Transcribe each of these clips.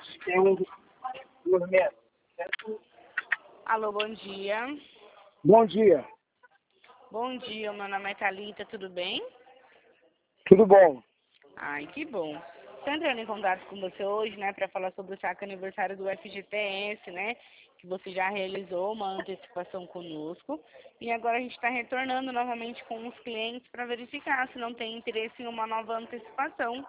tem um gourmet. Alô, bom dia. Bom dia, Bom dia, meu nome é Thalita, tudo bem? tudo bom? Ai, que bom. Estou entrando em contato com você hoje, né, para falar sobre o saque aniversário do FGTS, né, que você já realizou uma antecipação conosco. E agora a gente está retornando novamente com os clientes para verificar se não tem interesse em uma nova antecipação.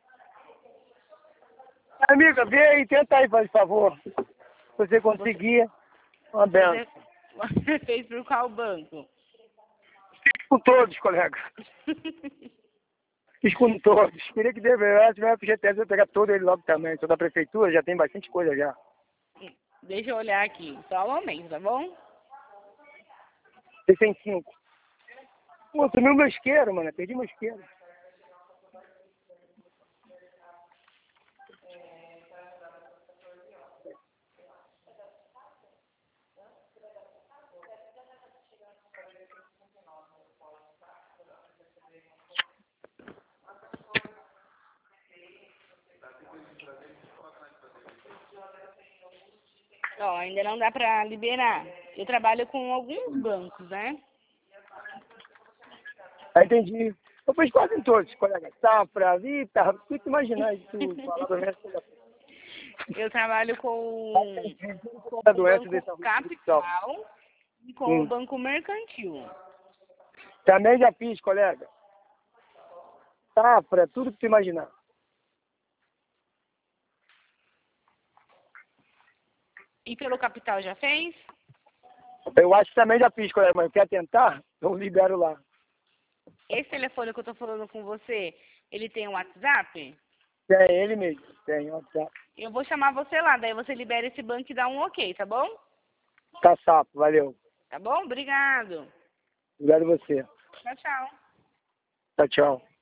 Amiga, vê aí, tenta aí, faz favor. Se você conseguir, uma benção. Você fez por qual banco? Com todos, colega. Fiz com todos. Queria que devesse, o FGTS, eu pegar todo ele logo também. Sou da prefeitura, já tem bastante coisa já. Deixa eu olhar aqui, só um momento, tá bom? 65. Pô, sumiu meu isqueiro, mano. Perdi meu isqueiro. Ó, ainda não dá para liberar. Eu trabalho com alguns bancos, né? Aí entendi. Eu fiz quase em todos, colega. Safra, Vita, tudo que imaginar de tudo. Palavra mesmo. Eu trabalho com A o doença Banco desse artificial. Capital e com o Banco Mercantil. Também já fiz, colega. Safra, tudo que tu imaginar. E pelo Capital já fez? Eu acho que também já fiz, colega, mas quer tentar? Eu libero lá. Esse telefone que eu tô falando com você, ele tem um WhatsApp? Tem ele mesmo, tem, WhatsApp. Eu vou chamar você lá, daí você libera esse banco e dá um ok, tá bom? Tá sapo, valeu. Tá bom? Obrigado. Obrigado você. Tchau, tchau. Tchau, tchau.